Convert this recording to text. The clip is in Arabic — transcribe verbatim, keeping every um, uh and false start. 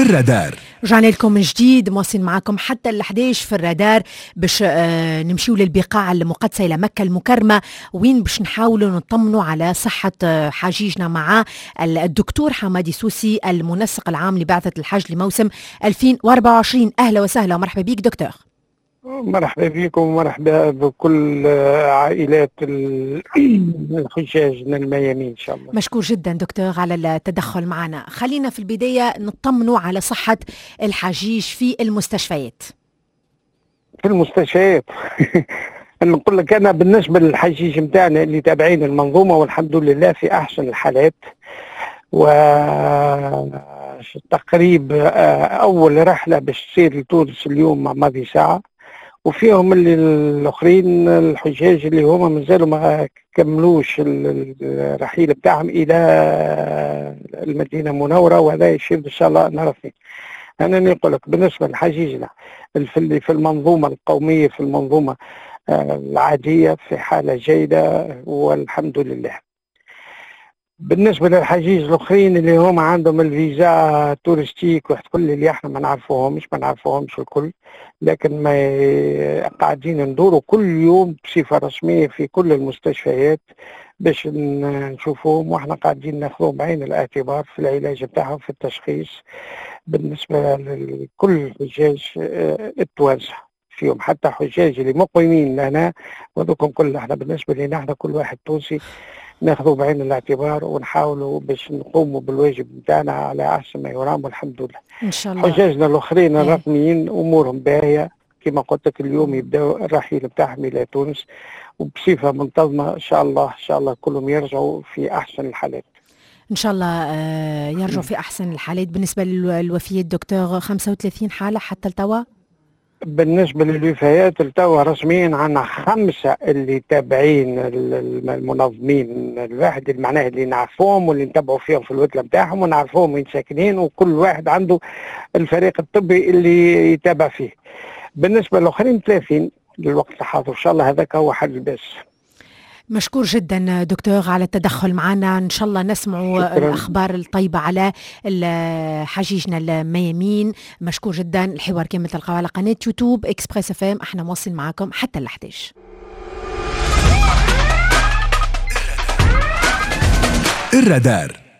الرادار. رجعنا لكم من جديد، مواصلين معكم حتى الحديش في الرادار باش آه نمشيو للبقاع المقدسة إلى مكة المكرمة، وين باش نحاولوا نطمنوا على صحة آه حاجيجنا مع الدكتور حمادي سوسي المنسق العام لبعثة الحج لموسم ألفين وأربعة وعشرين. أهلا وسهلا ومرحبا بك دكتور. مرحبا بكم ومرحبا بكل عائلات الحجاج الميامين إن شاء الله. مشكور جدا دكتور على التدخل معنا. خلينا في البداية نطمنوا على صحة الحجيج في المستشفيات. في المستشفيات نقول لك أنا بالنسبة للحجيج متاعنا اللي تابعين المنظومة والحمد لله في أحسن الحالات، وتقريب أول رحلة باش تصير لتونس اليوم مع ماضي ساعة، وفيهم اللي الاخرين الحجاج اللي هما مازالوا ما كملوش الرحيل بتاعهم الى المدينه المنوره، وهذا يشير ان شاء الله نرى فيه. انا نقول لك بالنسبه لحجيجنا في في المنظومه القوميه، في المنظومه العاديه في حاله جيده والحمد لله. بالنسبه للحجيج الاخرين اللي هم عندهم الفيزا تورستيك وتقول لي احنا ما نعرفوهمش ما نعرفوهمش الكل، لكن ما قاعدين ندوروا كل يوم بصفه رسميه في كل المستشفيات باش نشوفوهم، واحنا قاعدين ناخذوهم بعين الاعتبار في العلاج بتاعهم في التشخيص بالنسبه لكل الحجاج التوانسه، فيهم حتى حجاج اللي مقيمين لنا وذوكم كل احنا بالنسبه لنا احنا كل واحد تونسي ناخذوا بعين الاعتبار ونحاولوا باش نقوموا بالواجب بتاعنا على احسن ما يرام والحمد لله. ان شاء الله. حجاجنا الاخرين الرقميين امورهم باهيه كما قلت لك، اليوم يبداوا الرحيل بتاعهم الى تونس وبصفه منتظمه ان شاء الله. ان شاء الله كلهم يرجعوا في احسن الحالات ان شاء الله. يرجعوا في احسن الحالات. بالنسبه للوفيات دكتور خمسة وثلاثين حاله حتى التوا. بالنسبة للوفيات التوا رسميا عنا خمسة اللي تابعين المنظمين، الواحد اللي معناه اللي نعرفوهم واللي نتبعوا فيهم في الوكلة بتاعهم ونعرفوهم وين ساكنين، وكل واحد عنده الفريق الطبي اللي يتابع فيه. بالنسبة للآخرين ثلاثين للوقت الحاضر إن شاء الله، هذاك هو حل الباس. مشكور جدا دكتور على التدخل معنا. ان شاء الله نسمعوا الاخبار الطيبه على حجيجنا الميامين. مشكور جدا. الحوار كامل تلقاوه على قناه يوتيوب اكسبريس اف ام. احنا مواصلين معكم حتى الحديش. الرادار.